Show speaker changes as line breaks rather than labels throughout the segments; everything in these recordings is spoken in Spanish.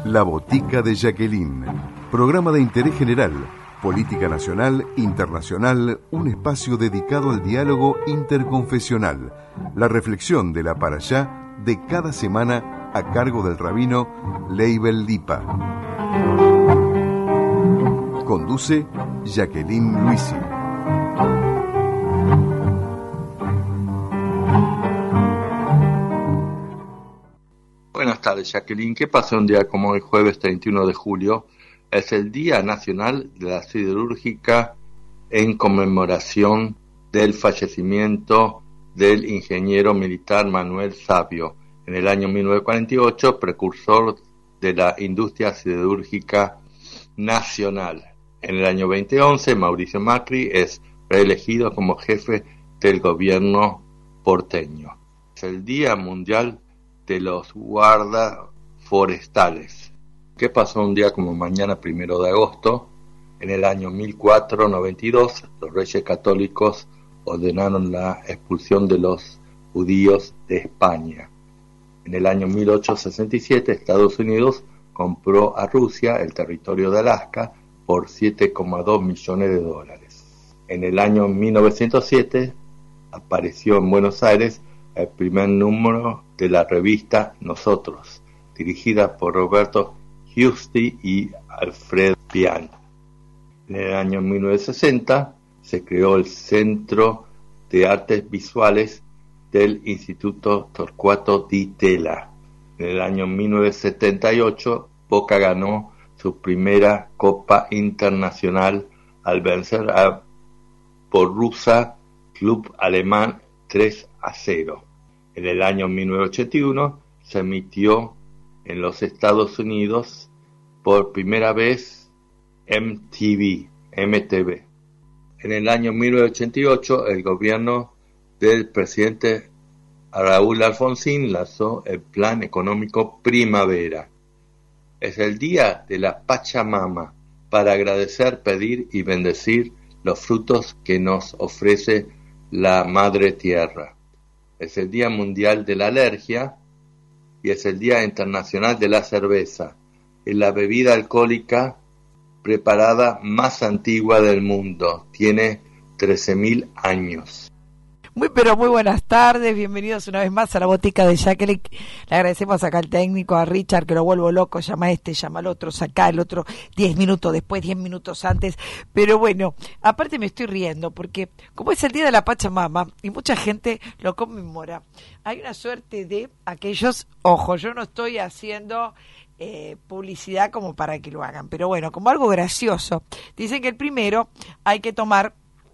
La Botica de Jacqueline, programa de interés general, política nacional, internacional, un espacio dedicado al diálogo interconfesional, la reflexión de la Parashá de cada semana a cargo del rabino Leibel Lipa. Conduce Jacqueline Luisi.
Buenas tardes, Jacqueline. ¿Qué pasó un día como el jueves 31 de julio? Es el Día Nacional de la Siderúrgica en conmemoración del fallecimiento del ingeniero militar Manuel Savio, en el año 1948, precursor de la industria siderúrgica nacional. En el año 2011, Mauricio Macri es reelegido como jefe del gobierno porteño. Es el Día Mundial de los guardas forestales. ¿Qué pasó un día como mañana 1 de agosto? En el año 1492, los reyes católicos ordenaron la expulsión de los judíos de España. En el año 1867, Estados Unidos compró a Rusia el territorio de Alaska por $7,2 millones. En el año 1907, apareció en Buenos Aires el primer número de la revista Nosotros, dirigida por Roberto Giusti y Alfred Pian. En el año 1960 se creó el Centro de Artes Visuales del Instituto Torcuato Di Tella. En el año 1978 Boca ganó su primera Copa Internacional al vencer a Borussia Club Alemán 3-0. En el año 1981 se emitió en los Estados Unidos por primera vez MTV. En el año 1988 el gobierno del presidente Raúl Alfonsín lanzó el Plan Económico Primavera. Es el día de la Pachamama para agradecer, pedir y bendecir los frutos que nos ofrece la Madre Tierra. Es el Día Mundial de la Alergia y es el Día Internacional de la Cerveza. Es la bebida alcohólica preparada más antigua del mundo. Tiene 13.000 años.
Pero muy buenas tardes, bienvenidos una vez más a la Botica de Jacqueline. Le agradecemos acá al técnico, a Richard, que lo vuelvo loco, llama llama al otro, saca el otro 10 minutos después, 10 minutos antes. Pero bueno, aparte me estoy riendo, porque como es el Día de la Pachamama, y mucha gente lo conmemora, hay una suerte de aquellos, ojo, yo no estoy haciendo publicidad como para que lo hagan, pero bueno, como algo gracioso, dicen que el primero hay que tomar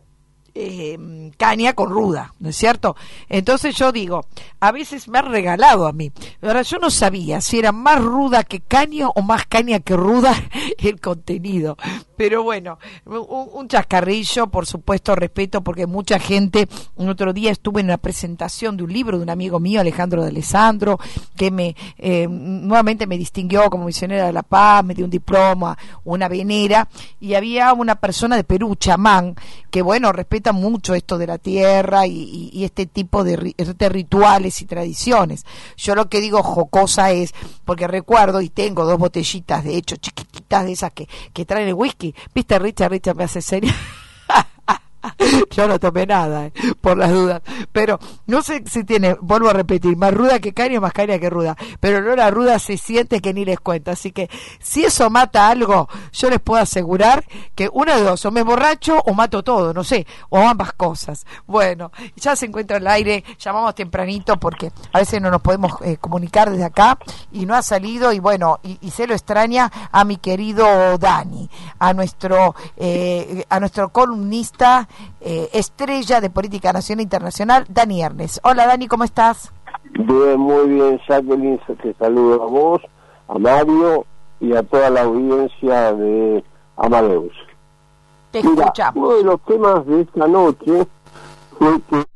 caña con ruda, ¿no es cierto? Entonces yo digo, a veces me han regalado a mí, ahora yo no sabía si era más ruda que caña o más caña que ruda el contenido, pero bueno, un chascarrillo, por supuesto, respeto, porque mucha gente, un otro día estuve en una presentación de un libro de un amigo mío, Alejandro de Alessandro, que nuevamente me distinguió como misionera de la paz, me dio un diploma, una venera, y había una persona de Perú, chamán, que bueno, respeta mucho esto de la tierra y este tipo de rituales y tradiciones. Yo lo que digo jocosa es, porque recuerdo y tengo 2 botellitas, de hecho, chiquititas de esas que traen el whisky. ¿Viste, Richard? Richard me hace serio. Yo no tomé nada, por las dudas, pero no sé si tiene, vuelvo a repetir, más ruda que caña o más caña que ruda, pero no, la ruda se siente que ni les cuento, así que si eso mata algo, yo les puedo asegurar que una de dos, o me emborracho o mato todo, no sé, o ambas cosas. Bueno, ya se encuentra al aire, llamamos tempranito porque a veces no nos podemos comunicar desde acá y no ha salido, y bueno, y se lo extraña a mi querido Dani, a nuestro columnista estrella de política nacional e internacional, Dani Ernest. Hola Dani, ¿cómo estás?
Bien, muy bien, Jacqueline, te saludo a vos, a Mario y a toda la audiencia de Amadeus.
Te escuchamos.
Uno de los temas de esta noche fue que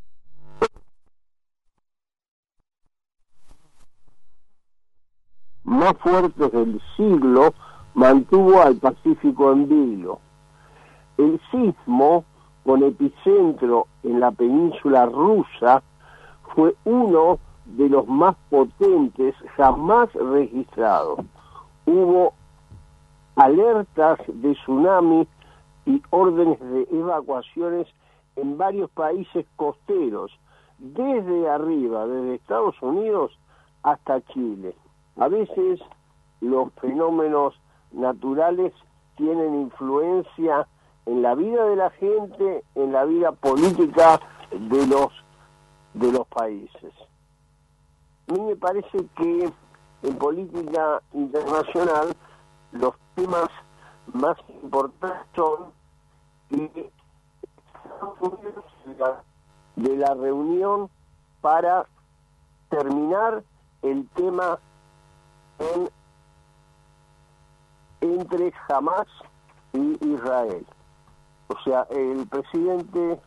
más fuertes del siglo mantuvo al Pacífico en vilo. El sismo, con epicentro en la península rusa, fue uno de los más potentes jamás registrados. hubo alertas de tsunami y órdenes de evacuaciones en varios países costeros, desde arriba, desde Estados Unidos hasta Chile. A veces los fenómenos naturales tienen influencia en la vida de la gente, en la vida política de los países. A mí me parece que en política internacional los temas más importantes son que Estados Unidos de la reunión para terminar el tema entre Hamás y Israel. O sea, el presidente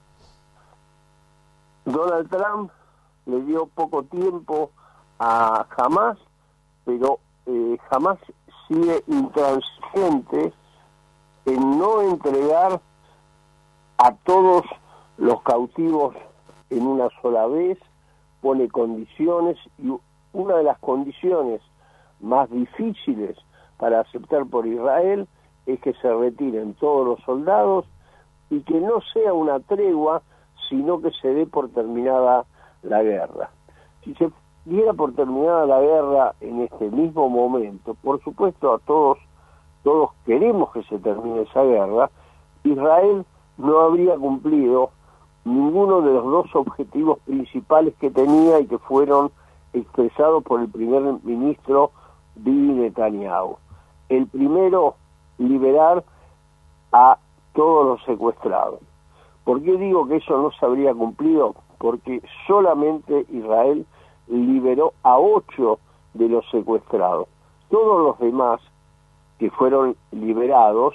Donald Trump le dio poco tiempo a Hamás, pero Hamás sigue intransigente en no entregar a todos los cautivos en una sola vez, pone condiciones, y una de las condiciones más difíciles para aceptar por Israel es que se retiren todos los soldados y que no sea una tregua, sino que se dé por terminada la guerra. Si se diera por terminada la guerra en este mismo momento, por supuesto todos queremos que se termine esa guerra, Israel no habría cumplido ninguno de los dos objetivos principales que tenía y que fueron expresados por el primer ministro Bibi Netanyahu. El primero, liberar a todos los secuestrados. ¿Por qué digo que eso no se habría cumplido? Porque solamente Israel liberó a 8 de los secuestrados. Todos los demás que fueron liberados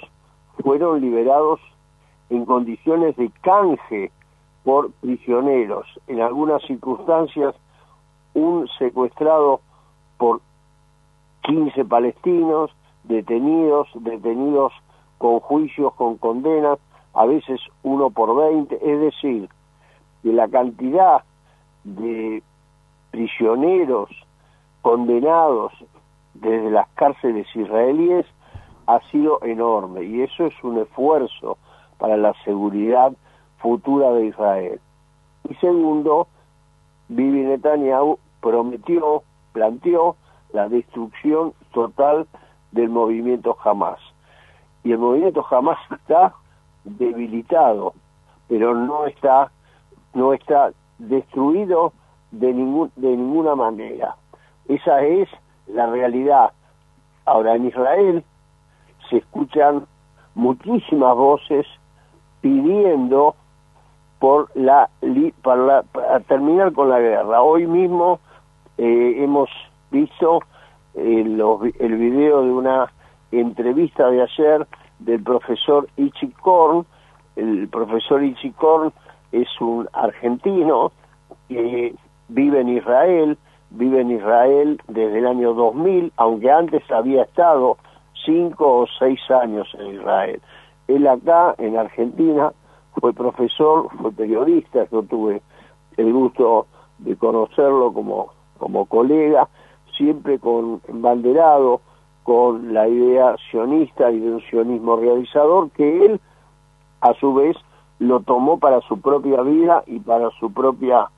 en condiciones de canje por prisioneros. En algunas circunstancias, un secuestrado por 15 palestinos, detenidos con juicios, con condenas, a veces 1 por 20, es decir, que la cantidad de prisioneros condenados desde las cárceles israelíes ha sido enorme, y eso es un esfuerzo para la seguridad futura de Israel. Y segundo, Bibi Netanyahu planteó la destrucción total del movimiento Hamás. Y el movimiento Hamás está debilitado, pero no está destruido de ninguna manera. Esa es la realidad. Ahora, en Israel se escuchan muchísimas voces pidiendo para terminar con la guerra. Hoy mismo hemos visto el video de una entrevista de ayer del profesor Itzik Korn. El profesor Itzik Korn es un argentino que vive en Israel desde el año 2000, aunque antes había estado 5 o 6 años en Israel. Él acá, en Argentina, fue profesor, fue periodista, yo tuve el gusto de conocerlo como colega, siempre embanderado con la idea sionista y de un sionismo realizador, que él, a su vez, lo tomó para su propia vida y para su propia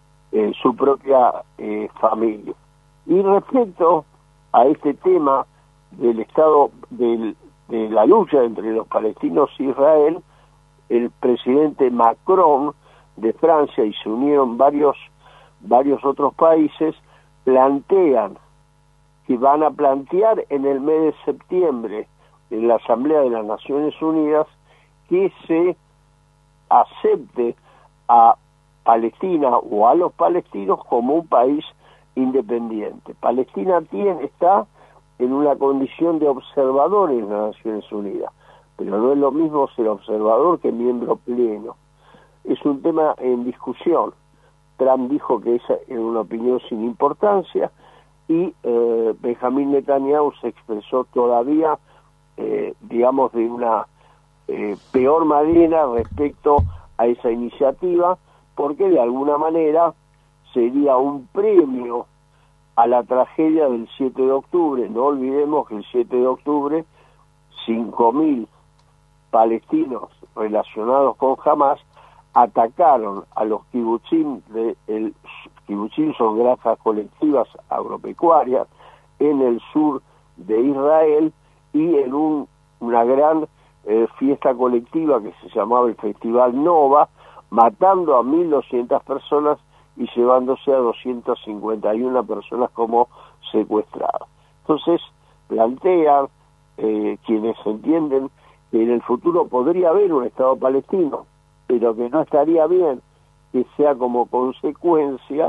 familia. Y respecto a este tema del estado de la lucha entre los palestinos y Israel, el presidente Macron de Francia, y se unieron varios otros países, plantean que van a plantear en el mes de septiembre en la Asamblea de las Naciones Unidas que se acepte a Palestina o a los palestinos como un país independiente. Palestina está en una condición de observador en las Naciones Unidas, pero no es lo mismo ser observador que miembro pleno. Es un tema en discusión. Trump dijo que esa era una opinión sin importancia, y Benjamín Netanyahu se expresó todavía, digamos, de una peor manera respecto a esa iniciativa, porque de alguna manera sería un premio a la tragedia del 7 de octubre. No olvidemos que el 7 de octubre 5.000 palestinos relacionados con Hamas atacaron a los kibutzim. Kibutzim son granjas colectivas agropecuarias en el sur de Israel, y en una gran fiesta colectiva que se llamaba el Festival Nova, matando a 1.200 personas y llevándose a 251 personas como secuestradas. Entonces plantean quienes entienden que en el futuro podría haber un Estado palestino, pero que no estaría bien que sea como consecuencia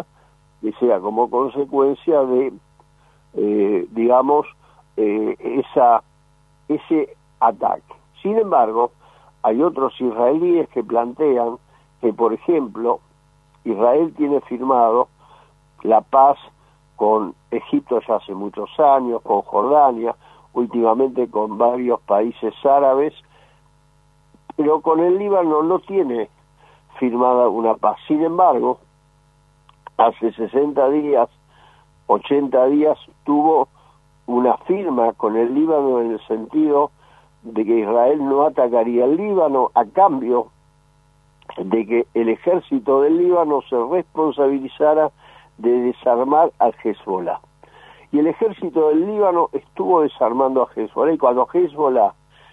de ese ataque. Sin embargo, hay otros israelíes que plantean que, por ejemplo, Israel tiene firmado la paz con Egipto ya hace muchos años, con Jordania, últimamente con varios países árabes, pero con el Líbano no tiene firmada una paz. Sin embargo, hace 60 días, 80 días, tuvo una firma con el Líbano en el sentido de que Israel no atacaría el Líbano a cambio de que el ejército del Líbano se responsabilizara de desarmar al Hezbollah. Y el ejército del Líbano estuvo desarmando a Hezbollah, y cuando Hezbollah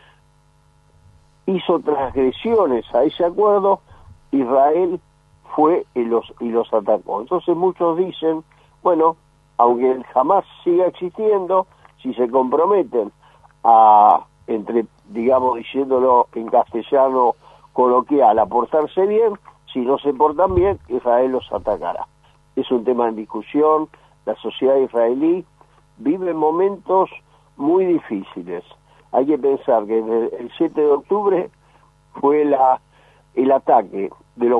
hizo transgresiones a ese acuerdo, Israel fue y los atacó. Entonces muchos dicen, bueno, aunque el Hamas siga existiendo, si se comprometen a, digamos, diciéndolo en castellano coloquial, a portarse bien, si no se portan bien, Israel los atacará. Es un tema en discusión. La sociedad israelí vive momentos muy difíciles. Hay que pensar que el 7 de octubre fue el ataque, del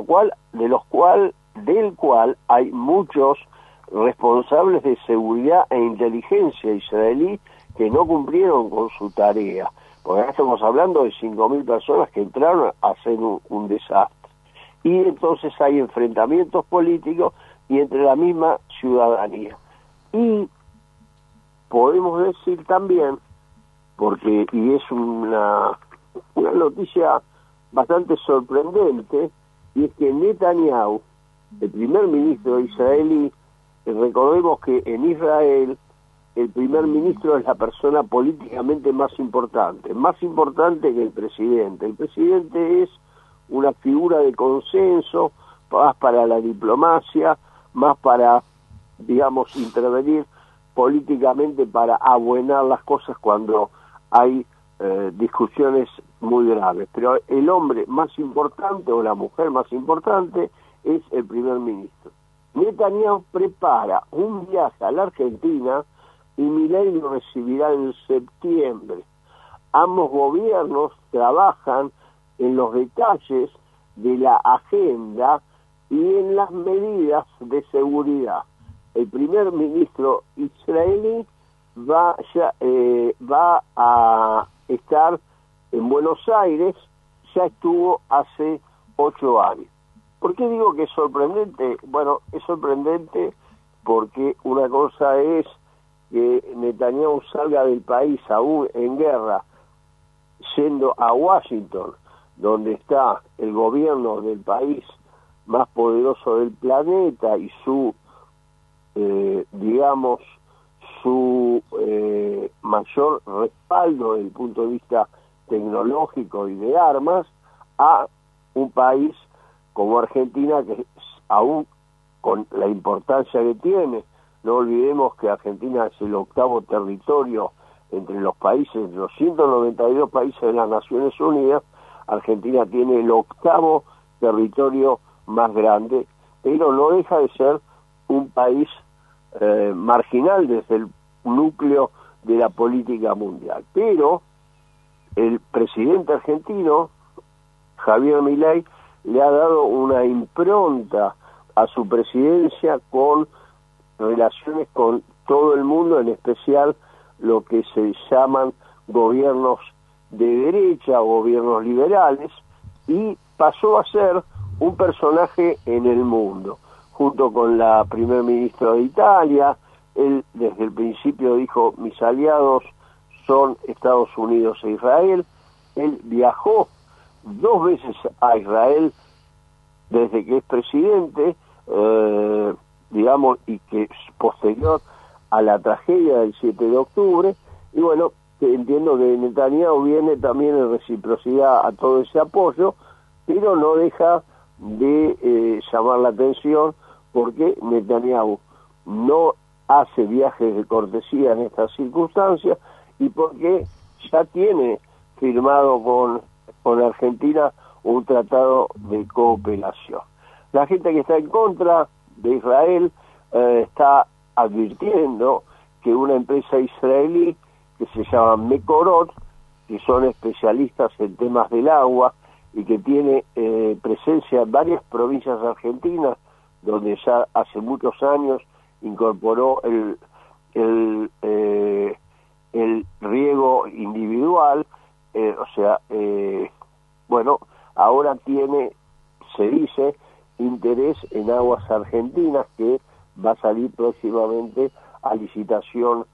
cual hay muchos responsables de seguridad e inteligencia israelí que no cumplieron con su tarea, porque ahora estamos hablando de 5.000 personas que entraron a hacer un desastre. Y entonces hay enfrentamientos políticos y entre la misma ciudadanía. Y podemos decir también, y es una noticia bastante sorprendente, y es que Netanyahu, el primer ministro israelí, recordemos que en Israel el primer ministro es la persona políticamente más importante que el presidente. El presidente es una figura de consenso, más para la diplomacia, más para, digamos, intervenir políticamente para abuenar las cosas cuando hay discusiones muy graves. Pero el hombre más importante o la mujer más importante es el primer ministro. Netanyahu prepara un viaje a la Argentina y Milei lo recibirá en septiembre. Ambos gobiernos trabajan en los detalles de la agenda y en las medidas de seguridad. El primer ministro israelí va a estar en Buenos Aires, ya estuvo hace 8 años. ¿Por qué digo que es sorprendente? Bueno, es sorprendente porque una cosa es que Netanyahu salga del país aún en guerra, yendo a Washington, donde está el gobierno del país más poderoso del planeta y su mayor respaldo desde el punto de vista tecnológico y de armas, a un país como Argentina, que aún con la importancia que tiene, no olvidemos que Argentina es el 8º territorio entre los países, entre los 192 países de las Naciones Unidas. Argentina tiene el 8º territorio más grande, pero no deja de ser un país marginal desde el núcleo de la política mundial. Pero el presidente argentino, Javier Milei, le ha dado una impronta a su presidencia con relaciones con todo el mundo, en especial lo que se llaman gobiernos de derecha o gobiernos liberales, y pasó a ser un personaje en el mundo, junto con la primer ministra de Italia, Él desde el principio dijo, mis aliados son Estados Unidos e Israel. Él viajó 2 veces a Israel desde que es presidente, digamos, y que es posterior a la tragedia del 7 de octubre, y bueno, entiendo que Netanyahu viene también en reciprocidad a todo ese apoyo, pero no deja de llamar la atención porque Netanyahu no hace viajes de cortesía en estas circunstancias y porque ya tiene firmado con Argentina un tratado de cooperación. La gente que está en contra de Israel está advirtiendo que una empresa israelí que se llama Mekorot, que son especialistas en temas del agua y que tiene presencia en varias provincias argentinas, donde ya hace muchos años incorporó el riego individual, bueno, ahora tiene, se dice, interés en aguas argentinas, que va a salir próximamente a licitación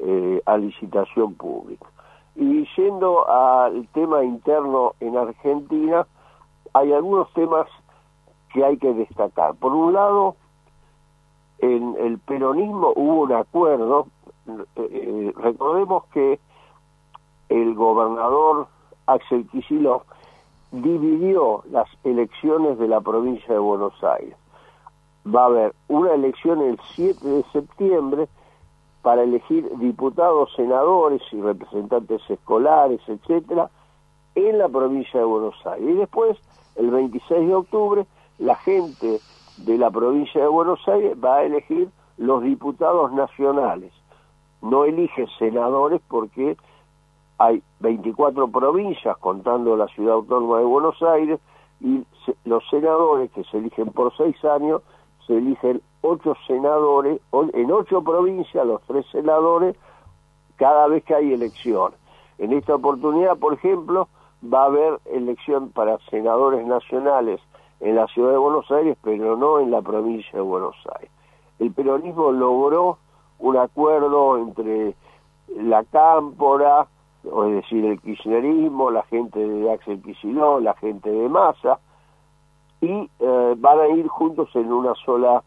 pública. Y yendo al tema interno en Argentina, hay algunos temas que hay que destacar. Por un lado, en el peronismo hubo un acuerdo, recordemos que el gobernador Axel Kicillof dividió las elecciones de la provincia de Buenos Aires. Va a haber una elección el 7 de septiembre para elegir diputados, senadores y representantes escolares, etcétera, en la provincia de Buenos Aires. Y después, el 26 de octubre, la gente de la provincia de Buenos Aires va a elegir los diputados nacionales. No elige senadores porque hay 24 provincias, contando la ciudad autónoma de Buenos Aires, y los senadores, que se eligen por 6 años, se eligen 8 senadores, en 8 provincias, los 3 senadores, cada vez que hay elección. En esta oportunidad, por ejemplo, va a haber elección para senadores nacionales en la ciudad de Buenos Aires, pero no en la provincia de Buenos Aires. El peronismo logró un acuerdo entre la Cámpora, es decir, el kirchnerismo, la gente de Axel Kicillof, la gente de Massa, y van a ir juntos en una sola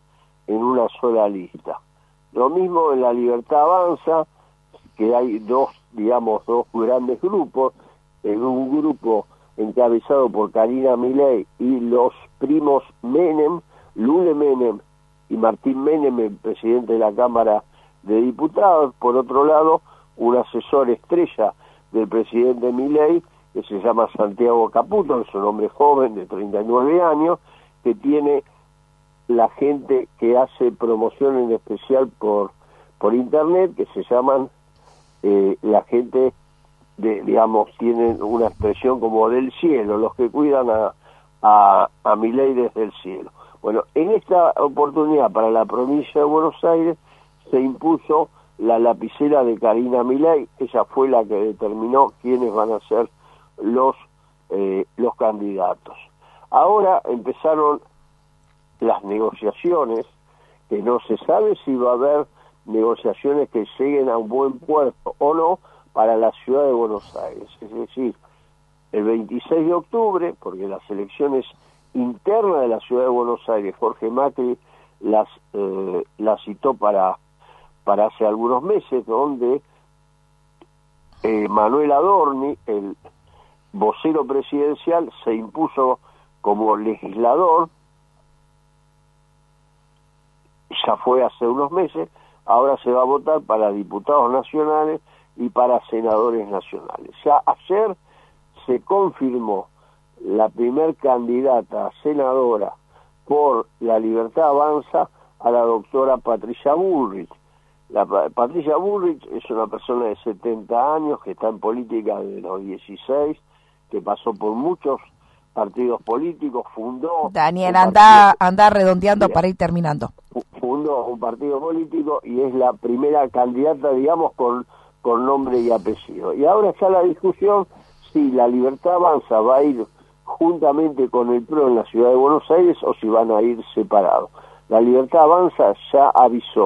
lista. Lo mismo en La Libertad Avanza, que hay dos grandes grupos, en un grupo encabezado por Karina Milei y los primos Menem, Lule Menem y Martín Menem, el presidente de la Cámara de Diputados. Por otro lado, un asesor estrella del presidente Milei, que se llama Santiago Caputo, que es un hombre joven de 39 años, que tiene la gente que hace promoción en especial por internet, que se llaman la gente tienen una expresión como del cielo, los que cuidan a Milei desde el cielo. Bueno, en esta oportunidad para la provincia de Buenos Aires se impuso la lapicera de Karina Milei. Ella fue la que determinó quiénes van a ser los candidatos. Ahora empezaron las negociaciones, que no se sabe si va a haber negociaciones que lleguen a un buen puerto o no para la ciudad de Buenos Aires. Es decir, el 26 de octubre, porque las elecciones internas de la ciudad de Buenos Aires, Jorge Macri las citó para hace algunos meses, donde Manuel Adorni, el vocero presidencial, se impuso como legislador. Ya fue hace unos meses. Ahora se va a votar para diputados nacionales y para senadores nacionales. Ya ayer se confirmó la primer candidata a senadora por La Libertad Avanza, a la doctora Patricia Bullrich. Patricia Bullrich es una persona de 70 años que está en política desde los 16, que pasó por muchos partidos políticos, fundó...
Daniel, anda redondeando para ir terminando.
Fundó un partido político y es la primera candidata, digamos, con nombre y apellido. Y ahora está la discusión si La Libertad Avanza va a ir juntamente con el PRO en la ciudad de Buenos Aires o si van a ir separados. La Libertad Avanza ya avisó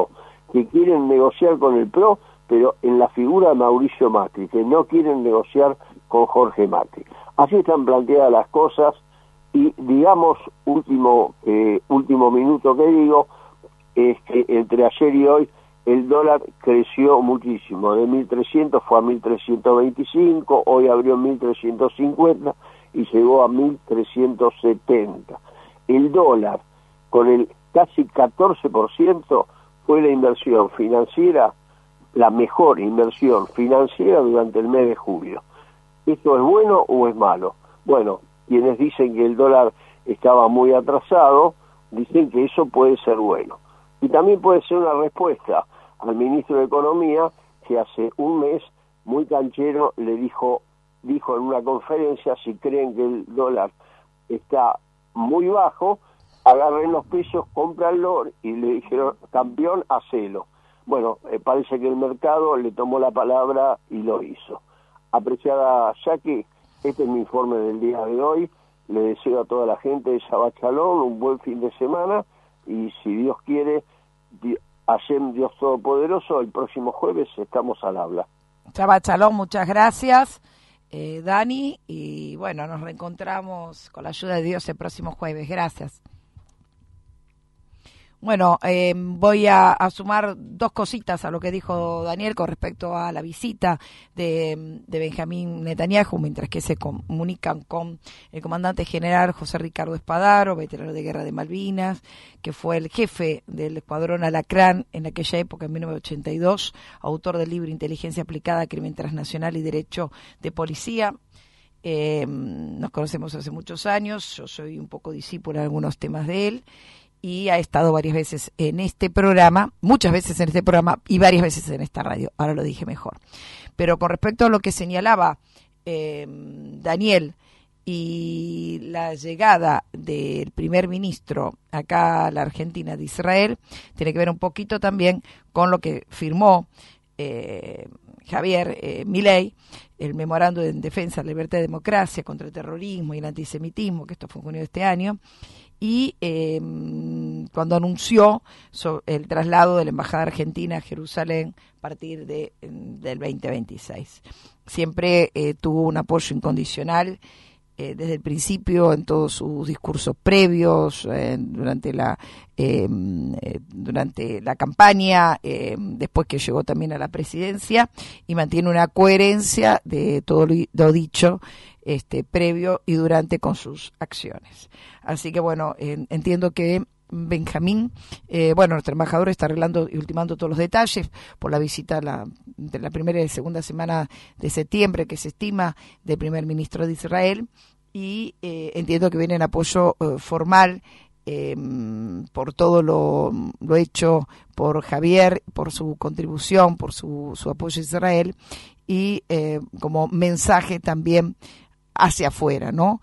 que quieren negociar con el PRO, pero en la figura de Mauricio Macri, que no quieren negociar con Jorge Macri. Así están planteadas las cosas y, digamos, último minuto que digo, es que entre ayer y hoy el dólar creció muchísimo, de 1.300 fue a 1.325, hoy abrió 1.350 y llegó a 1.370. El dólar, con el casi 14%, fue la inversión financiera, la mejor inversión financiera durante el mes de julio. ¿Esto es bueno o es malo? Bueno, quienes dicen que el dólar estaba muy atrasado, dicen que eso puede ser bueno. Y también puede ser una respuesta al ministro de Economía, que hace un mes, muy canchero, le dijo en una conferencia, si creen que el dólar está muy bajo, agarren los pesos, cómpranlo, y le dijeron, campeón, hacelo. Bueno, parece que el mercado le tomó la palabra y lo hizo. Apreciada Jackie, este es mi informe del día de hoy. Le deseo a toda la gente de Shabbat Shalom un buen fin de semana y, si Dios quiere, Hashem, Dios Todopoderoso, el próximo jueves estamos al habla.
Shabbat Shalom, muchas gracias, Dani, y bueno, nos reencontramos con la ayuda de Dios el próximo jueves. Gracias. Bueno, voy a sumar dos cositas a lo que dijo Daniel con respecto a la visita de Benjamín Netanyahu, mientras que se comunican con el comandante general José Ricardo Espadaro, veterano de guerra de Malvinas, que fue el jefe del escuadrón Alacrán en aquella época, en 1982, autor del libro Inteligencia aplicada, Crimen transnacional y Derecho de Policía. Nos conocemos hace muchos años, yo soy un poco discípula de algunos temas de él, y ha estado varias veces en este programa, muchas veces en este programa y varias veces en esta radio, ahora lo dije mejor. Pero con respecto a lo que señalaba Daniel y la llegada del primer ministro acá a la Argentina de Israel, tiene que ver un poquito también con lo que firmó Javier Milei, el memorándum en defensa de la libertad y democracia contra el terrorismo y el antisemitismo, que esto fue en junio de este año, y cuando anunció el traslado de la Embajada Argentina a Jerusalén a partir del 2026. Siempre tuvo un apoyo incondicional desde el principio en todos sus discursos previos, durante la campaña, después que llegó también a la presidencia, y mantiene una coherencia de todo lo dicho previo y durante con sus acciones. Así que bueno, entiendo que Benjamín, nuestro embajador está arreglando y ultimando todos los detalles por la visita de la primera y segunda semana de septiembre, que se estima, del primer ministro de Israel, y entiendo que viene en apoyo formal por todo lo hecho por Javier, por su contribución, por su apoyo a Israel, y como mensaje también hacia afuera, ¿no?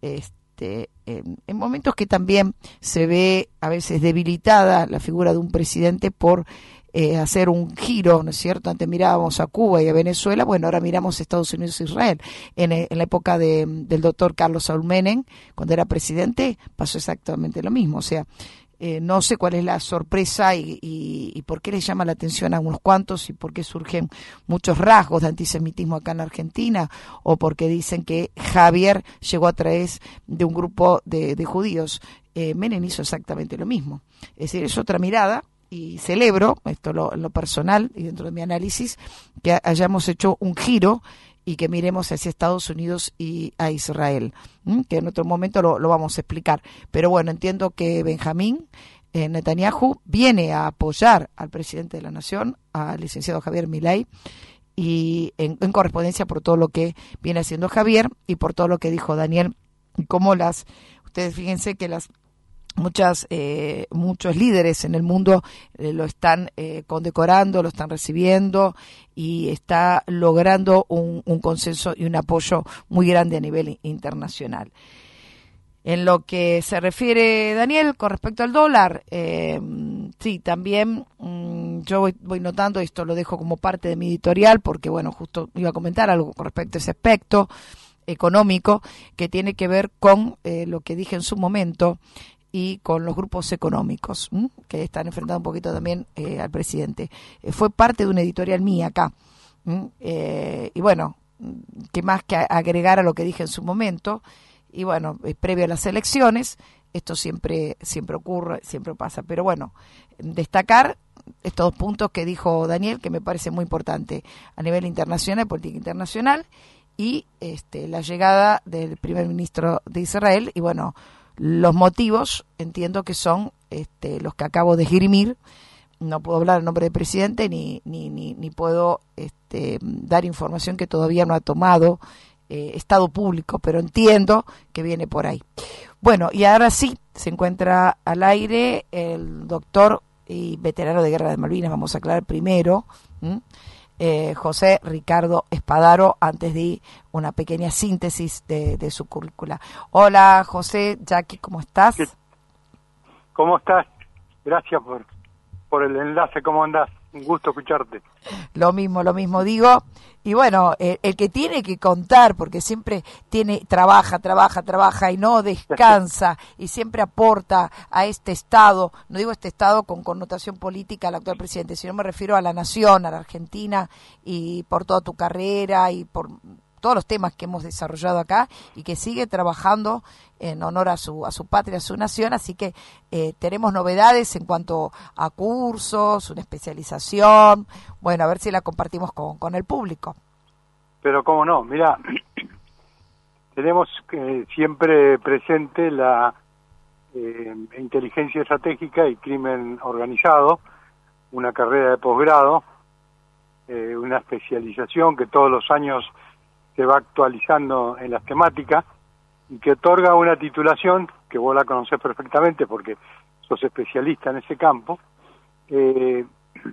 En momentos que también se ve a veces debilitada la figura de un presidente por hacer un giro, ¿no es cierto? Antes mirábamos a Cuba y a Venezuela, bueno, ahora miramos a Estados Unidos e Israel. En la época del doctor Carlos Saúl Menem, cuando era presidente, pasó exactamente lo mismo. O sea, no sé cuál es la sorpresa y por qué les llama la atención a unos cuantos y por qué surgen muchos rasgos de antisemitismo acá en Argentina, o porque dicen que Javier llegó a través de un grupo de judíos. Menem hizo exactamente lo mismo. Es decir, es otra mirada, y celebro, esto en lo personal y dentro de mi análisis, que hayamos hecho un giro y que miremos hacia Estados Unidos y a Israel, que en otro momento lo vamos a explicar. Pero bueno, entiendo que Benjamín Netanyahu viene a apoyar al presidente de la Nación, al licenciado Javier Milei, y en correspondencia por todo lo que viene haciendo Javier y por todo lo que dijo Daniel, y cómo ustedes fíjense que muchos líderes en el mundo lo están condecorando, lo están recibiendo, y está logrando un consenso y un apoyo muy grande a nivel internacional. En lo que se refiere, Daniel, con respecto al dólar, sí, también yo voy notando, esto lo dejo como parte de mi editorial, porque bueno, justo iba a comentar algo con respecto a ese aspecto económico que tiene que ver con lo que dije en su momento, y con los grupos económicos que están enfrentando un poquito también al presidente. Fue parte de una editorial mía acá. Y bueno, qué más que agregar a lo que dije en su momento. Y bueno, previo a las elecciones, esto siempre ocurre, siempre pasa. Pero bueno, destacar estos 2 puntos que dijo Daniel, que me parece muy importante a nivel internacional, política internacional, y la llegada del primer ministro de Israel. Y bueno, los motivos entiendo que son los que acabo de esgrimir. No puedo hablar en nombre del presidente ni puedo dar información que todavía no ha tomado Estado Público, pero entiendo que viene por ahí. Bueno, y ahora sí, se encuentra al aire el doctor y veterano de Guerra de Malvinas, vamos a aclarar primero, José Ricardo Espadaro, antes de una pequeña síntesis de su currícula. Hola José, Jackie, ¿cómo estás?
¿Cómo estás? Gracias por el enlace, ¿cómo andás? Un gusto escucharte.
Lo mismo digo. Y bueno, el que tiene que contar, porque siempre trabaja y no descansa y siempre aporta a este Estado, no digo este Estado con connotación política al actual presidente, sino me refiero a la nación, a la Argentina, y por toda tu carrera y por todos los temas que hemos desarrollado acá, y que sigue trabajando en honor a su patria, a su nación. Así que tenemos novedades en cuanto a cursos, una especialización. Bueno, a ver si la compartimos con el público.
Pero cómo no, mira, tenemos siempre presente la inteligencia estratégica y crimen organizado, una carrera de posgrado, una especialización que todos los años se va actualizando en las temáticas y que otorga una titulación, que vos la conocés perfectamente porque sos especialista en ese campo, que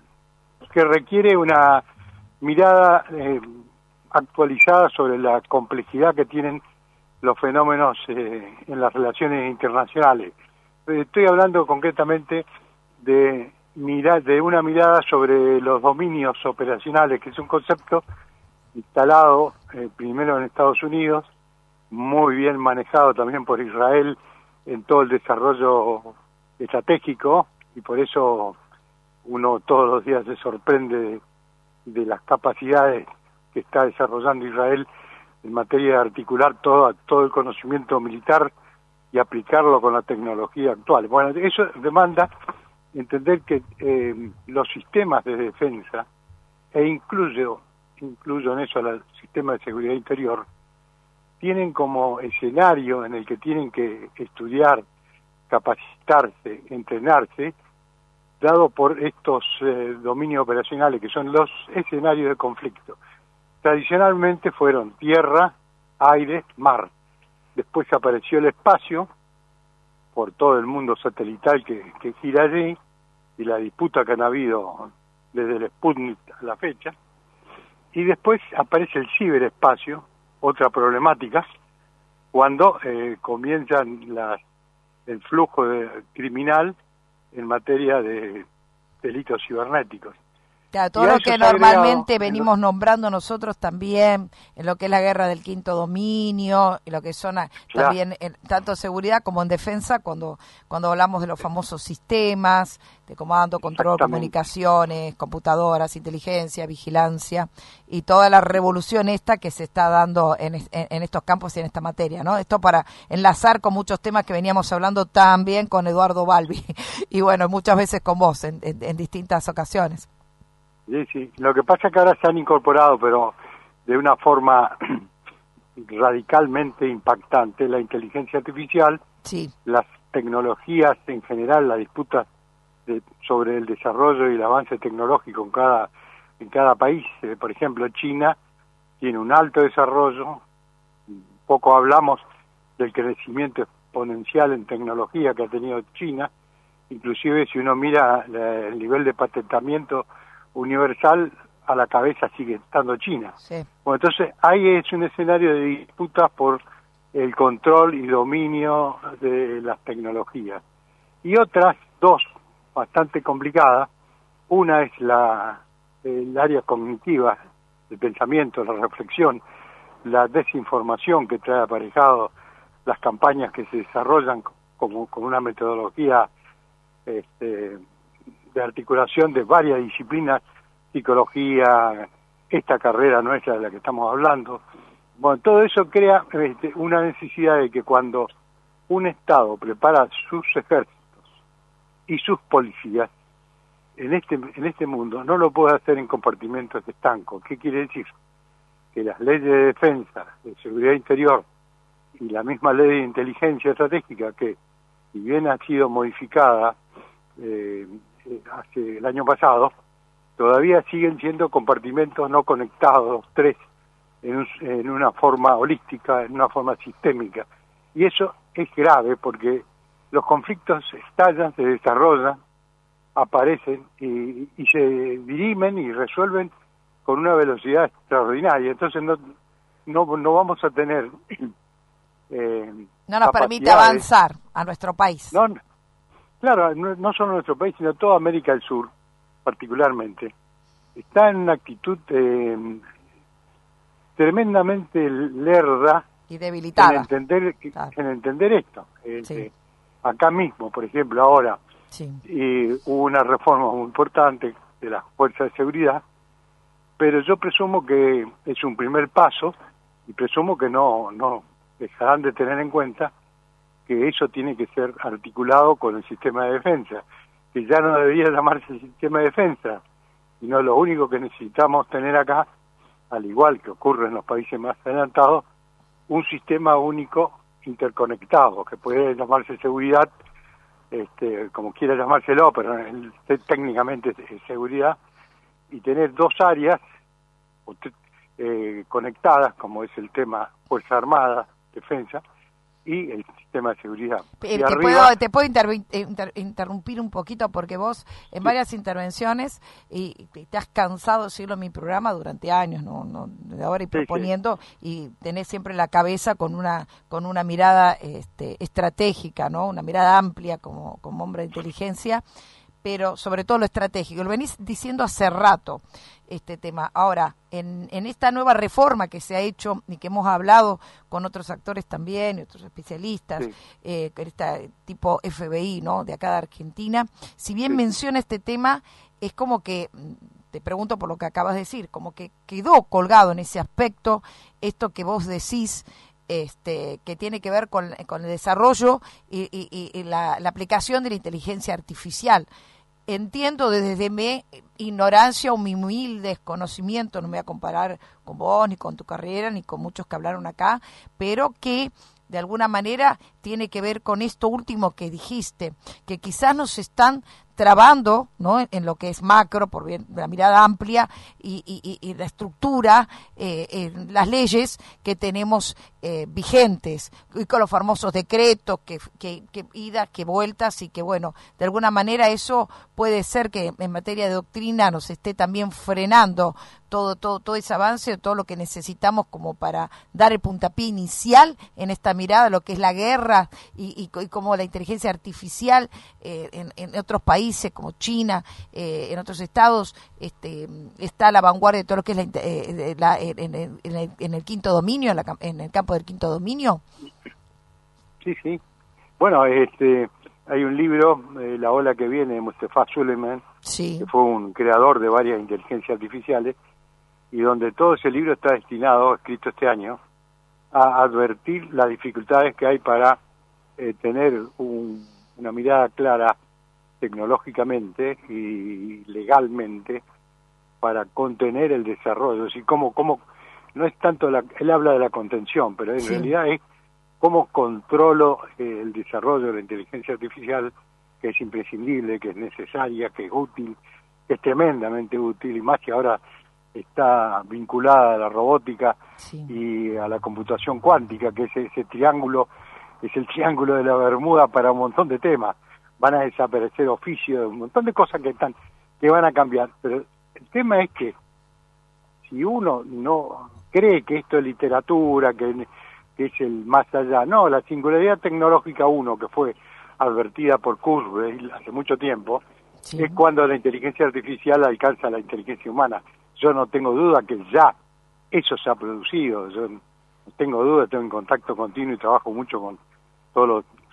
requiere una mirada actualizada sobre la complejidad que tienen los fenómenos en las relaciones internacionales. Estoy hablando concretamente de una mirada sobre los dominios operacionales, que es un concepto instalado primero en Estados Unidos, muy bien manejado también por Israel en todo el desarrollo estratégico, y por eso uno todos los días se sorprende de las capacidades que está desarrollando Israel en materia de articular todo el conocimiento militar y aplicarlo con la tecnología actual. Bueno, eso demanda entender que los sistemas de defensa, e incluyo en eso al sistema de seguridad interior, tienen como escenario en el que tienen que estudiar, capacitarse, entrenarse, dado por estos dominios operacionales que son los escenarios de conflicto. Tradicionalmente fueron tierra, aire, mar. Después apareció el espacio, por todo el mundo satelital que gira allí, y la disputa que han habido desde el Sputnik a la fecha. Y después aparece el ciberespacio, otra problemática, cuando comienzan el flujo criminal en materia de delitos cibernéticos.
Claro, todo lo que normalmente venimos nombrando nosotros también, en lo que es la guerra del quinto dominio, y lo que son también tanto en seguridad como en defensa, cuando hablamos de los famosos sistemas de comando, control, comunicaciones, computadoras, inteligencia, vigilancia, y toda la revolución esta que se está dando en estos campos y en esta materia, ¿no? Esto para enlazar con muchos temas que veníamos hablando también con Eduardo Balbi, y bueno, muchas veces con vos en distintas ocasiones.
Sí, lo que pasa es que ahora se han incorporado, pero de una forma radicalmente impactante, la inteligencia artificial, las tecnologías en general, la disputa sobre el desarrollo y el avance tecnológico en cada país. Por ejemplo, China tiene un alto desarrollo, poco hablamos del crecimiento exponencial en tecnología que ha tenido China, inclusive si uno mira el nivel de patentamiento universal, a la cabeza sigue estando China. Sí. Bueno, entonces ahí es un escenario de disputas por el control y dominio de las tecnologías. Y otras dos bastante complicadas, una es el área cognitiva, el pensamiento, la reflexión, la desinformación que trae aparejado las campañas que se desarrollan como con una metodología de articulación de varias disciplinas, psicología, esta carrera nuestra de la que estamos hablando. Bueno, todo eso crea una necesidad de que cuando un Estado prepara sus ejércitos y sus policías, en este mundo no lo puede hacer en compartimentos estancos. ¿Qué quiere decir? Que las leyes de defensa, de seguridad interior y la misma ley de inteligencia estratégica, que si bien ha sido modificada hace el año pasado, todavía siguen siendo compartimentos no conectados, tres, en una forma holística, en una forma sistémica. Y eso es grave porque los conflictos estallan, se desarrollan, aparecen y se dirimen y resuelven con una velocidad extraordinaria. Entonces no vamos a tener
no nos permite avanzar a nuestro país.
Claro, no solo nuestro país, sino toda América del Sur, particularmente, está en una actitud tremendamente lerda
y debilitada
en entender esto.
Sí.
Acá mismo, por ejemplo, ahora
sí.
Hubo una reforma muy importante de las fuerzas de seguridad, pero yo presumo que es un primer paso y presumo que no dejarán de tener en cuenta que eso tiene que ser articulado con el sistema de defensa, que ya no debería llamarse sistema de defensa, sino lo único que necesitamos tener acá, al igual que ocurre en los países más adelantados, un sistema único interconectado, que puede llamarse seguridad, como quiera llamárselo, pero técnicamente es seguridad, y tener dos áreas conectadas, como es el tema Fuerza Armada, Defensa, y el sistema de seguridad.
Te puedo interrumpir un poquito porque vos en varias intervenciones y te has cansado de decirlo en mi programa durante años, de ahora y proponiendo, y tenés siempre la cabeza con una mirada estratégica, ¿no? Una mirada amplia como hombre de inteligencia, pero sobre todo lo estratégico. Lo venís diciendo hace rato este tema. Ahora, en esta nueva reforma que se ha hecho y que hemos hablado con otros actores también y otros especialistas, este tipo FBI, ¿no? De acá de Argentina, si bien menciona este tema, es como que, te pregunto por lo que acabas de decir, como que quedó colgado en ese aspecto esto que vos decís, que tiene que ver con el desarrollo y la aplicación de la inteligencia artificial. Entiendo desde mi ignorancia o mi humilde desconocimiento, no me voy a comparar con vos, ni con tu carrera, ni con muchos que hablaron acá, pero que de alguna manera tiene que ver con esto último que dijiste, que quizás nos están trabando, ¿no? En lo que es macro, por bien la mirada amplia y la estructura, en las leyes que tenemos vigentes, y con los famosos decretos, que idas, que vueltas, y que bueno, de alguna manera eso puede ser que en materia de doctrina nos esté también frenando todo ese avance, todo lo que necesitamos como para dar el puntapié inicial en esta mirada, lo que es la guerra y como la inteligencia artificial en otros países como China, en otros estados, está a la vanguardia de todo lo que es en el quinto dominio, en el campo del quinto dominio.
Sí. Bueno, hay un libro, La ola que viene, de Mustafa Suleyman, que fue un creador de varias inteligencias artificiales, y donde todo ese libro está destinado, escrito este año, a advertir las dificultades que hay para tener una mirada clara tecnológicamente y legalmente para contener el desarrollo. Es decir, cómo no es tanto él habla de la contención, pero en realidad es cómo controlo el desarrollo de la inteligencia artificial, que es imprescindible, que es necesaria, que es útil, que es tremendamente útil, y más que ahora está vinculada a la robótica y a la computación cuántica, que es ese triángulo, es el triángulo de la Bermuda para un montón de temas. Van a desaparecer oficios, un montón de cosas que van a cambiar, pero el tema es que si uno no cree que esto es literatura, que es el más allá, no, la singularidad tecnológica 1, que fue advertida por Kurzweil hace mucho tiempo, es cuando la inteligencia artificial alcanza la inteligencia humana. Yo no tengo duda que ya eso se ha producido, yo no tengo duda, estoy en contacto continuo y trabajo mucho con todos los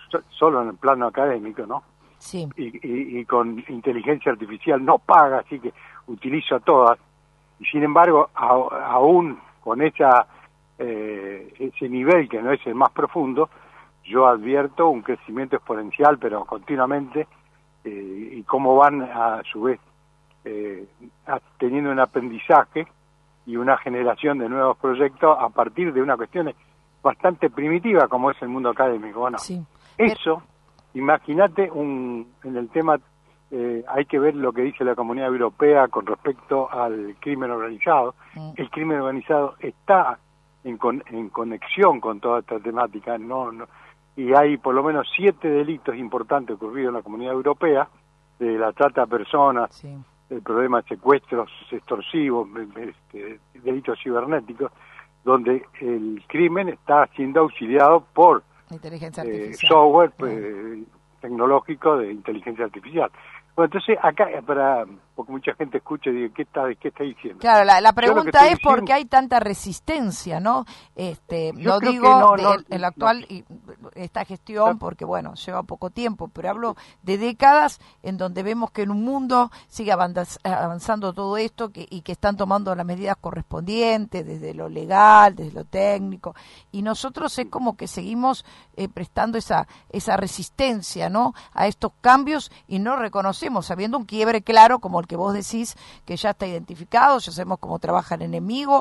solo en el plano académico, ¿no?
Sí.
Y con inteligencia artificial no paga, así que utilizo todas. Y sin embargo, aún con ese nivel que no es el más profundo, yo advierto un crecimiento exponencial, pero continuamente, y cómo van a su vez teniendo un aprendizaje y una generación de nuevos proyectos a partir de una cuestión bastante primitiva como es el mundo académico. Bueno,
Sí.
eso, imagínate en el tema, hay que ver lo que dice la Comunidad Europea con respecto al crimen organizado. El crimen organizado está en conexión con toda esta temática, y hay por lo menos 7 delitos importantes ocurridos en la Comunidad Europea, de la trata de personas,
Sí.
el problema de secuestros extorsivos, delitos cibernéticos, donde el crimen está siendo auxiliado por
Inteligencia artificial.
software tecnológico de inteligencia artificial. Bueno, entonces acá, porque mucha gente escucha y dice, ¿qué está diciendo?
Claro, la
Yo lo que
pregunta
estoy
es por qué
diciendo-
hay tanta resistencia, ¿no? No
creo que
digo
no,
el actual y esta gestión, porque bueno, lleva poco tiempo, pero hablo de décadas en donde vemos que en un mundo sigue avanzando todo esto y que están tomando las medidas correspondientes desde lo legal, desde lo técnico, y nosotros es como que seguimos prestando esa resistencia, ¿no? A estos cambios y no reconocemos, habiendo un quiebre claro como el que vos decís, que ya está identificado, ya sabemos cómo trabaja el enemigo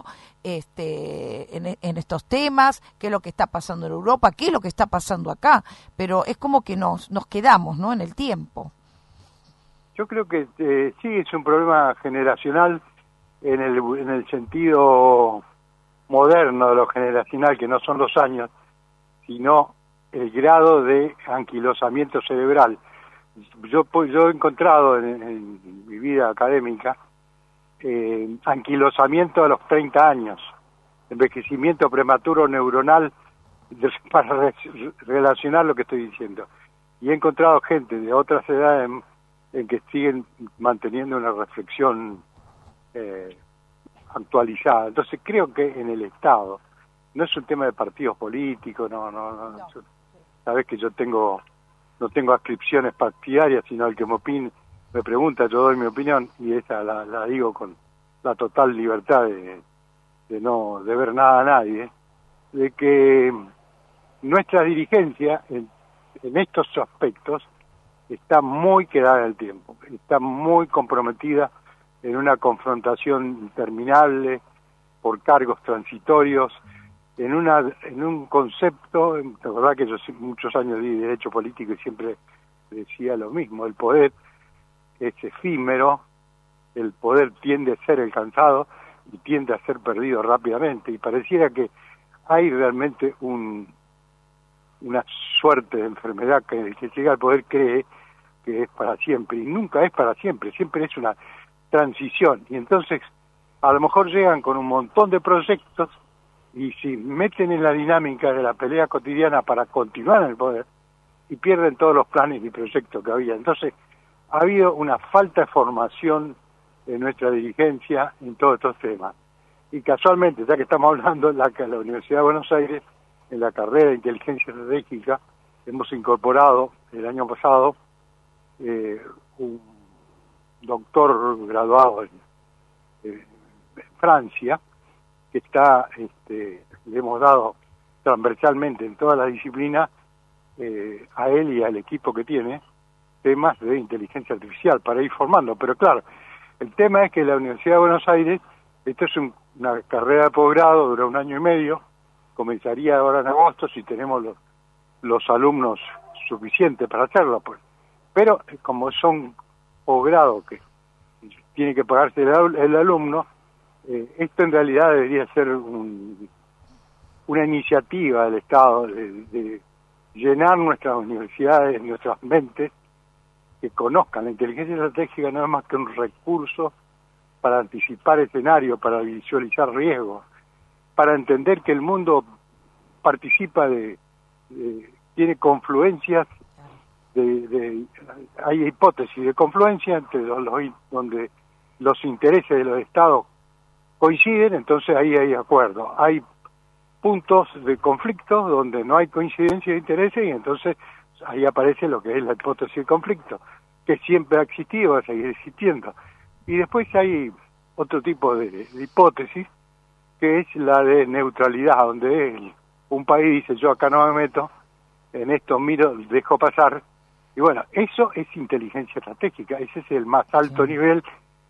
en estos temas, qué es lo que está pasando en Europa, qué es lo que está pasando acá, pero es como que nos quedamos, ¿no? En el tiempo.
Yo creo que sí es un problema generacional en el sentido moderno de lo generacional, que no son los años, sino el grado de anquilosamiento cerebral. Yo he encontrado en mi vida académica anquilosamiento a los 30 años, envejecimiento prematuro neuronal, para relacionar lo que estoy diciendo. Y he encontrado gente de otras edades en que siguen manteniendo una reflexión actualizada. Entonces creo que en el Estado, no es un tema de partidos políticos, no. Sabés que yo no tengo adscripciones partidarias, sino el que me pregunta, yo doy mi opinión, y esa la digo con la total libertad de no deber nada a nadie, de que nuestra dirigencia en estos aspectos está muy quedada en el tiempo, está muy comprometida en una confrontación interminable por cargos transitorios, en un concepto. La verdad que yo muchos años di derecho político y siempre decía lo mismo: el poder es efímero, el poder tiende a ser alcanzado y tiende a ser perdido rápidamente, y pareciera que hay realmente una suerte de enfermedad que el que llega al poder cree que es para siempre, y nunca es para siempre, siempre es una transición. Y entonces a lo mejor llegan con un montón de proyectos, y si meten en la dinámica de la pelea cotidiana para continuar en el poder, y pierden todos los planes y proyectos que había. Entonces ha habido una falta de formación de nuestra dirigencia en todos estos temas. Y casualmente, ya que estamos hablando, la Universidad de Buenos Aires, en la carrera de Inteligencia Estratégica, hemos incorporado el año pasado un doctor graduado en Francia, que le hemos dado transversalmente en todas las disciplinas a él y al equipo que tiene temas de inteligencia artificial para ir formando. Pero claro, el tema es que la Universidad de Buenos Aires, esto es una carrera de posgrado, dura 1 año y medio, comenzaría ahora en agosto si tenemos los alumnos suficientes para hacerlo, pues. Pero como son posgrados que tiene que pagarse el alumno, esto en realidad debería ser una iniciativa del Estado de llenar nuestras universidades, nuestras mentes, que conozcan. La inteligencia estratégica no es más que un recurso para anticipar escenarios, para visualizar riesgos, para entender que el mundo participa tiene confluencias, hay hipótesis de confluencia entre donde los intereses de los estados coinciden, entonces ahí hay acuerdo. Hay puntos de conflicto donde no hay coincidencia de intereses y entonces ahí aparece lo que es la hipótesis del conflicto, que siempre ha existido, va a seguir existiendo. Y después hay otro tipo de hipótesis, que es la de neutralidad, donde un país dice, yo acá no me meto, en esto miro, dejo pasar. Y bueno, eso es inteligencia estratégica, ese es el más alto nivel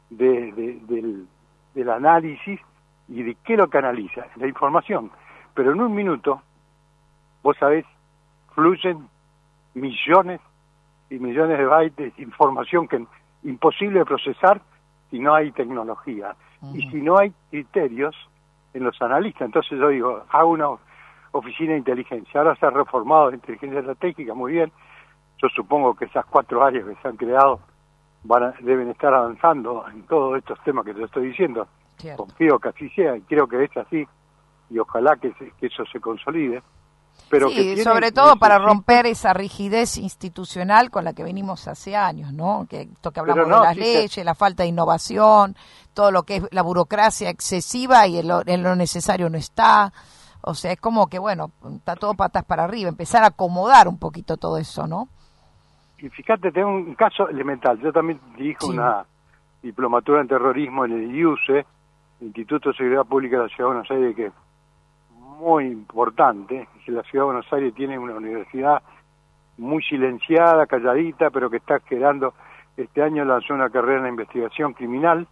del análisis y de qué lo que analiza, la información. Pero en un minuto, vos sabés, fluyen millones y millones de bytes de información que es imposible de procesar si no hay tecnología y si no hay criterios en los analistas. Entonces yo digo, hago una oficina de inteligencia, ahora se ha reformado de inteligencia estratégica, muy bien. Yo supongo que esas 4 áreas que se han creado deben estar avanzando en todos estos temas que te estoy diciendo. Cierto. Confío que así sea y creo que es así y ojalá que eso se consolide. Pero
sí, sobre todo para romper esa rigidez institucional con la que venimos hace años, ¿no? Que esto que hablamos de las leyes, la falta de innovación, todo lo que es la burocracia excesiva y en lo necesario no está. O sea, es como que, bueno, está todo patas para arriba, empezar a acomodar un poquito todo eso, ¿no?
Y fíjate, tengo un caso elemental. Yo también dirijo una diplomatura en terrorismo en el IUCE, Instituto de Seguridad Pública de la Ciudad de Buenos Aires, que muy importante, que la Ciudad de Buenos Aires tiene una universidad muy silenciada, calladita, pero que está generando, este año lanzó una carrera en investigación criminal,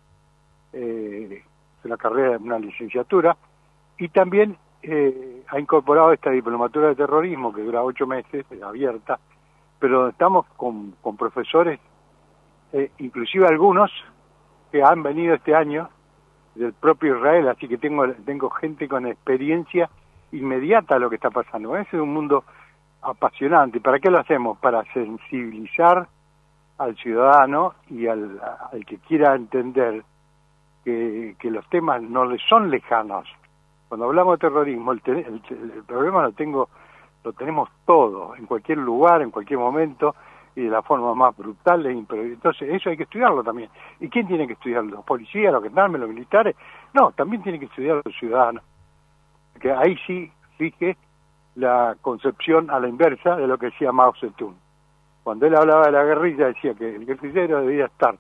una carrera, una licenciatura, y también ha incorporado esta diplomatura de terrorismo, que dura 8 meses, abierta, pero estamos con profesores, inclusive algunos que han venido este año del propio Israel, así que tengo gente con experiencia inmediata a lo que está pasando. Ese es un mundo apasionante. ¿Para qué lo hacemos? Para sensibilizar al ciudadano y al que quiera entender que los temas no le son lejanos. Cuando hablamos de terrorismo, el problema lo tenemos todo, en cualquier lugar, en cualquier momento, y de la forma más brutal e imprevisible. Entonces, eso hay que estudiarlo también. ¿Y quién tiene que estudiarlo? ¿Los policías, los gendarmes, los militares? No, también tiene que estudiar los ciudadanos. Que ahí sí, fije la concepción a la inversa de lo que decía Mao Zedong. Cuando él hablaba de la guerrilla, decía que el guerrillero debía estar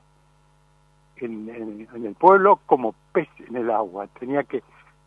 en el pueblo como pez en el agua. Tenía que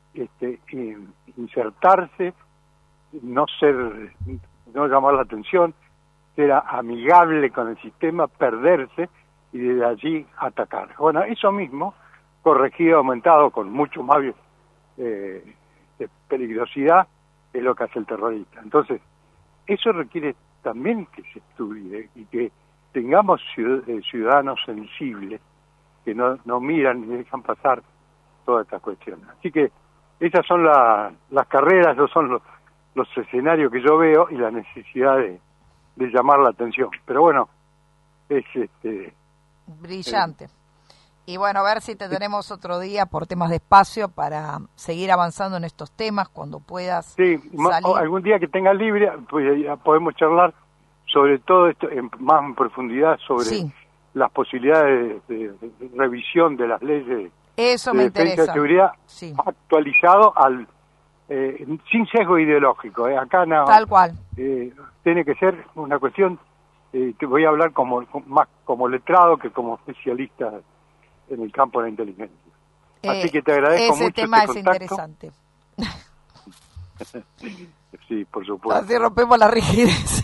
insertarse, no llamar la atención, era amigable con el sistema, perderse y desde allí atacar. Bueno, eso mismo, corregido, aumentado con mucho más de peligrosidad, es lo que hace el terrorista. Entonces, eso requiere también que se estudie y que tengamos ciudadanos sensibles que no miran ni dejan pasar todas estas cuestiones. Así que esas son las carreras, esos son los escenarios que yo veo y la necesidad de llamar la atención. Pero bueno, es
brillante. Y bueno, a ver si te tenemos otro día por temas de espacio para seguir avanzando en estos temas cuando puedas.
Sí, algún día que tengas libre, pues ya podemos charlar sobre todo esto más en profundidad sobre las posibilidades de revisión de las leyes
eso
de
me
defensa
interesa.
De seguridad actualizado sin sesgo ideológico. Acá no.
Tal cual.
Tiene que ser una cuestión, te voy a hablar más como letrado que como especialista en el campo de la inteligencia. Así que te agradezco mucho.
Ese tema es
contacto.
Interesante.
Sí, por supuesto.
Así rompemos la rigidez.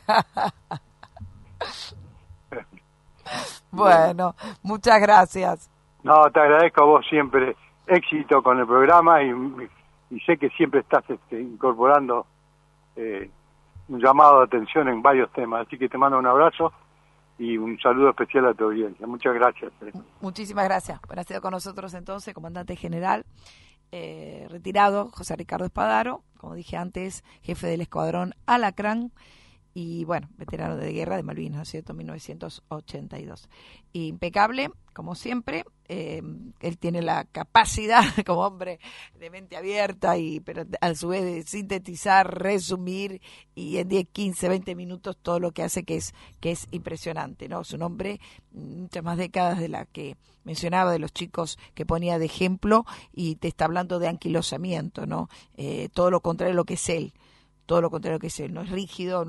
Bueno, muchas gracias.
No, te agradezco a vos siempre. Éxito con el programa y sé que siempre estás incorporando un llamado de atención en varios temas. Así que te mando un abrazo y un saludo especial a tu audiencia. Muchas gracias.
Muchísimas gracias por haber estado con nosotros entonces, comandante general retirado, José Ricardo Espadaro, como dije antes, jefe del escuadrón Alacrán y bueno, veterano de guerra de Malvinas, ¿no es cierto?, 1982. Impecable, como siempre, él tiene la capacidad como hombre de mente abierta pero a su vez de sintetizar, resumir y en 10, 15, 20 minutos todo lo que hace que es impresionante, ¿no? Es un hombre, muchas más décadas de la que mencionaba de los chicos que ponía de ejemplo y te está hablando de anquilosamiento, ¿no? Todo lo contrario de lo que es él. todo lo contrario que dice, no es rígido,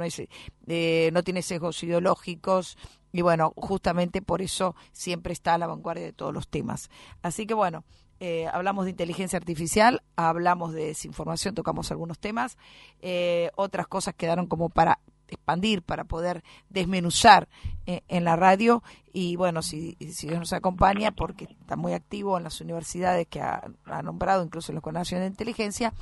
no tiene sesgos ideológicos, y bueno, justamente por eso siempre está a la vanguardia de todos los temas. Así que bueno, hablamos de inteligencia artificial, hablamos de desinformación, tocamos algunos temas, otras cosas quedaron como para expandir, para poder desmenuzar en la radio, y bueno, si Dios nos acompaña, porque está muy activo en las universidades que ha nombrado, incluso en la Escuela Nacional de Inteligencia,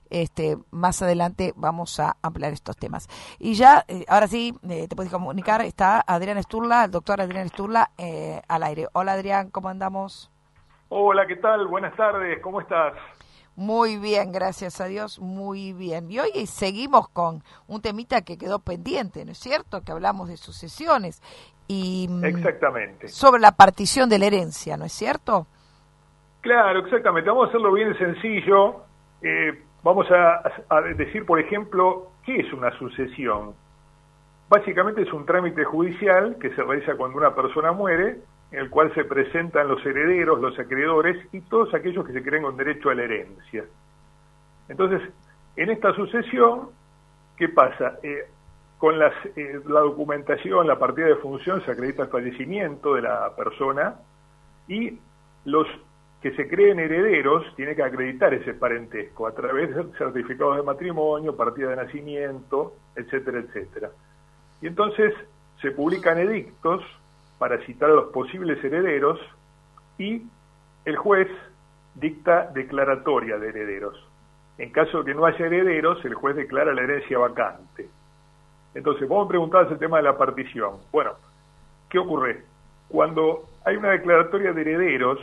más adelante vamos a ampliar estos temas. Y ya, ahora sí, te puedes comunicar, está Adrián Sturla, el doctor Adrián Sturla, al aire. Hola Adrián, ¿cómo andamos?
Hola, ¿qué tal? Buenas tardes, ¿cómo estás?
Muy bien, gracias a Dios, muy bien. Y hoy seguimos con un temita que quedó pendiente, ¿no es cierto? Que hablamos de sucesiones y
exactamente,
sobre la partición de la herencia, ¿no es cierto?
Claro, exactamente. Vamos a hacerlo bien sencillo. Vamos a decir, por ejemplo, ¿qué es una sucesión? Básicamente es un trámite judicial que se realiza cuando una persona muere, en el cual se presentan los herederos, los acreedores y todos aquellos que se creen con derecho a la herencia. Entonces, en esta sucesión, ¿qué pasa? Con la documentación, la partida de función, se acredita el fallecimiento de la persona, y los que se creen herederos tienen que acreditar ese parentesco a través de certificados de matrimonio, partida de nacimiento, etcétera, etcétera. Y entonces se publican edictos para citar a los posibles herederos, y el juez dicta declaratoria de herederos. En caso de que no haya herederos, el juez declara la herencia vacante. Entonces, vos me preguntabas el tema de la partición. Bueno, ¿qué ocurre? Cuando hay una declaratoria de herederos,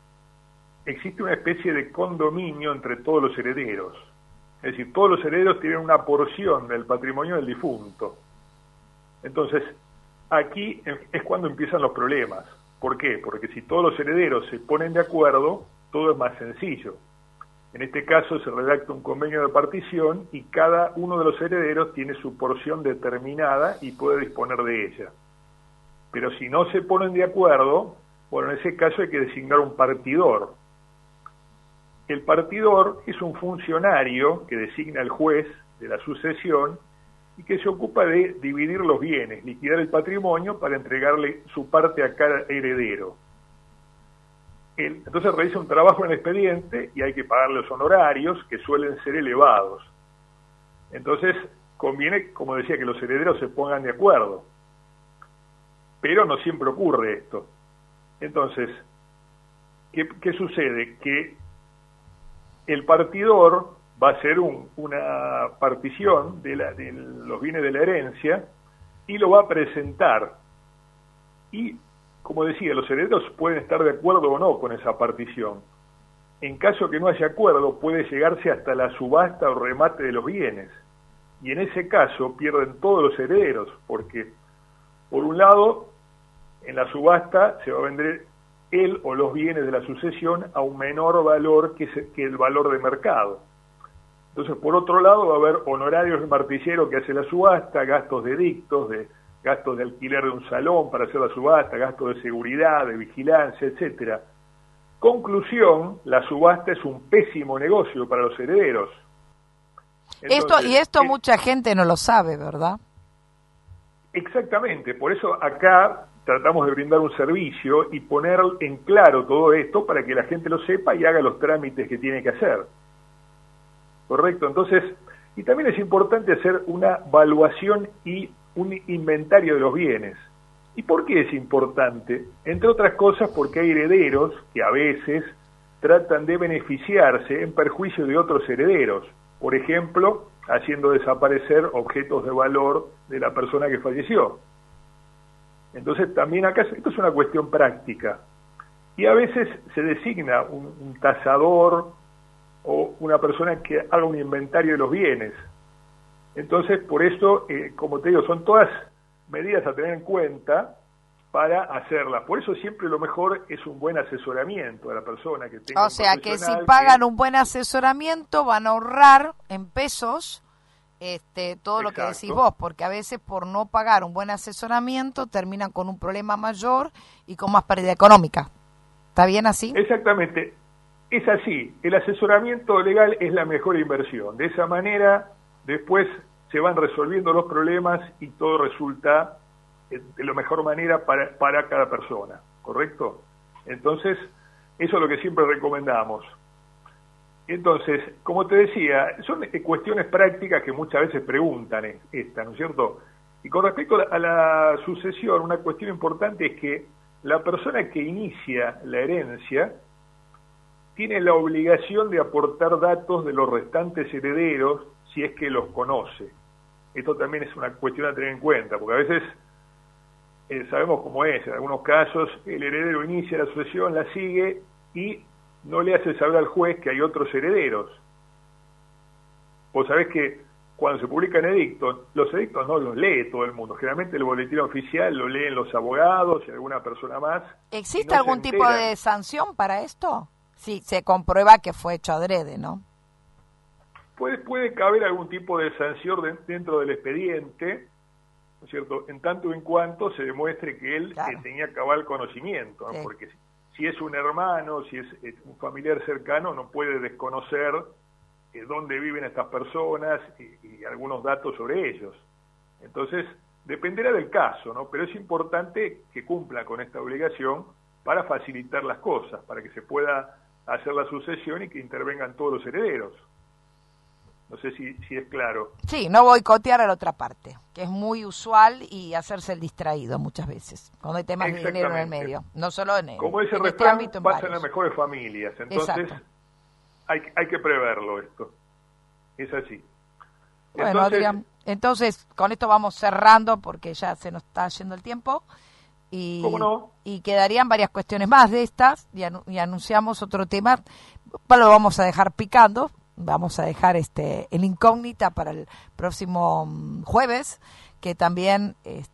existe una especie de condominio entre todos los herederos. Es decir, todos los herederos tienen una porción del patrimonio del difunto. Entonces, aquí es cuando empiezan los problemas. ¿Por qué? Porque si todos los herederos se ponen de acuerdo, todo es más sencillo. En este caso se redacta un convenio de partición y cada uno de los herederos tiene su porción determinada y puede disponer de ella. Pero si no se ponen de acuerdo, bueno, en ese caso hay que designar un partidor. El partidor es un funcionario que designa el juez de la sucesión y que se ocupa de dividir los bienes, liquidar el patrimonio para entregarle su parte a cada heredero. Entonces realiza un trabajo en el expediente y hay que pagarle los honorarios, que suelen ser elevados. Entonces conviene, como decía, que los herederos se pongan de acuerdo. Pero no siempre ocurre esto. Entonces, ¿qué sucede? Que el partidor va a ser una partición de los bienes de la herencia y lo va a presentar. Y, como decía, los herederos pueden estar de acuerdo o no con esa partición. En caso que no haya acuerdo, puede llegarse hasta la subasta o remate de los bienes. Y en ese caso pierden todos los herederos, porque, por un lado, en la subasta se va a vender él o los bienes de la sucesión a un menor valor que el valor de mercado. Entonces, por otro lado, va a haber honorarios del martillero que hace la subasta, gastos de edictos, gastos de alquiler de un salón para hacer la subasta, gastos de seguridad, de vigilancia, etcétera. Conclusión, la subasta es un pésimo negocio para los herederos. Entonces,
esto mucha gente no lo sabe, ¿verdad?
Exactamente, por eso acá tratamos de brindar un servicio y poner en claro todo esto para que la gente lo sepa y haga los trámites que tiene que hacer. Correcto, entonces, y también es importante hacer una evaluación y un inventario de los bienes. ¿Y por qué es importante? Entre otras cosas porque hay herederos que a veces tratan de beneficiarse en perjuicio de otros herederos. Por ejemplo, haciendo desaparecer objetos de valor de la persona que falleció. Entonces también acá, esto es una cuestión práctica. Y a veces se designa un tasador o una persona que haga un inventario de los bienes. Entonces, por eso, como te digo, son todas medidas a tener en cuenta para hacerlas. Por eso siempre lo mejor es un buen asesoramiento a la persona que tenga.
O sea, que si pagan un buen asesoramiento van a ahorrar en pesos todo lo que decís vos, porque a veces por no pagar un buen asesoramiento terminan con un problema mayor y con más pérdida económica. ¿Está bien así?
Exactamente. Es así, el asesoramiento legal es la mejor inversión. De esa manera después se van resolviendo los problemas y todo resulta de la mejor manera para cada persona, ¿correcto? Entonces, eso es lo que siempre recomendamos. Entonces, como te decía, son cuestiones prácticas que muchas veces preguntan esta, ¿no es cierto? Y con respecto a la sucesión, una cuestión importante es que la persona que inicia la herencia tiene la obligación de aportar datos de los restantes herederos si es que los conoce. Esto también es una cuestión a tener en cuenta, porque a veces sabemos cómo es, en algunos casos el heredero inicia la sucesión, la sigue y no le hace saber al juez que hay otros herederos. Vos sabés que cuando se publican edictos, los edictos no los lee todo el mundo, generalmente el boletín oficial lo leen los abogados y alguna persona más.
¿Existe algún tipo de sanción para esto? Sí, se comprueba que fue hecho adrede, ¿no?
Puede caber algún tipo de sanción dentro del expediente, ¿no es cierto?, en tanto en cuanto se demuestre que él tenía cabal conocimiento, ¿no? Sí. Porque si es un hermano, si es un familiar cercano, no puede desconocer dónde viven estas personas y algunos datos sobre ellos. Entonces, dependerá del caso, ¿no? Pero es importante que cumpla con esta obligación para facilitar las cosas, para que se pueda hacer la sucesión y que intervengan todos los herederos. No sé si es claro. Sí,
no boicotear a la otra parte, que es muy usual, y hacerse el distraído muchas veces, cuando hay temas de dinero en el medio, no solo en
como ese refrán, pasa en las mejores familias, entonces hay que preverlo esto, es así.
Bueno, entonces, Adrián, entonces con esto vamos cerrando porque ya se nos está yendo el tiempo. Y, ¿cómo no? Y quedarían varias cuestiones más de estas y anunciamos otro tema, lo vamos a dejar picando. Vamos a dejar en incógnita para el próximo jueves, que también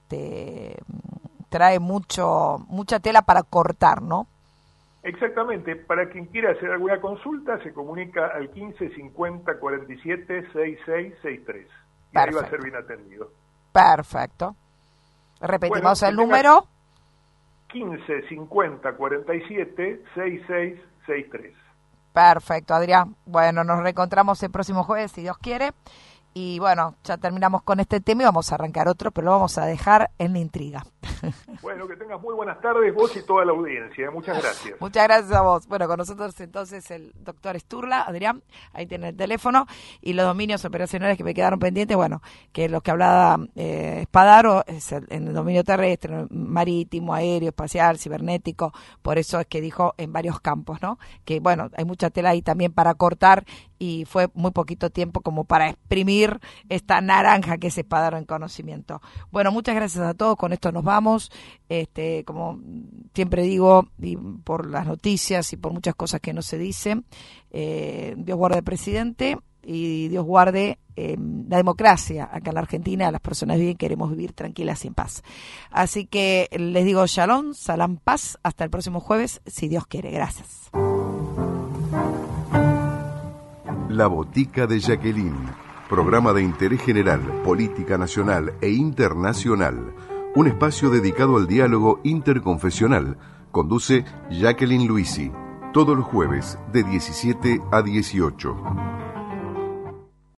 trae mucha tela para cortar, ¿no?
Exactamente. Para quien quiera hacer alguna consulta, se comunica al 15 50 47 66 63. Y ahí va a ser bien atendido.
Perfecto. Repetimos el número.
15 50 47 66 63.
Perfecto, Adrián. Bueno, nos reencontramos el próximo jueves, si Dios quiere. Y bueno, ya terminamos con este tema y vamos a arrancar otro, pero lo vamos a dejar en la intriga.
Bueno, que tengas muy buenas tardes vos y toda la audiencia. Muchas gracias.
Muchas gracias a vos. Bueno, con nosotros entonces el doctor Sturla, Adrián, ahí tiene el teléfono, y los dominios operacionales que me quedaron pendientes, bueno, que los que hablaba Spadaro es en el dominio terrestre, marítimo, aéreo, espacial, cibernético, por eso es que dijo en varios campos, ¿no? Que bueno, hay mucha tela ahí también para cortar y fue muy poquito tiempo como para exprimir esta naranja que es Spadaro en conocimiento. Bueno, muchas gracias a todos, con esto nos vamos. Como siempre digo, y por las noticias y por muchas cosas que no se dicen, Dios guarde al presidente y Dios guarde la democracia acá en la Argentina. Las personas bien queremos vivir tranquilas y en paz. Así que les digo shalom, salam, paz, hasta el próximo jueves, si Dios quiere. Gracias.
La Botica de Jacqueline, programa de interés general, política nacional e internacional. Un espacio dedicado al diálogo interconfesional. Conduce Jacqueline Luisi. Todos los jueves de 17 a 18.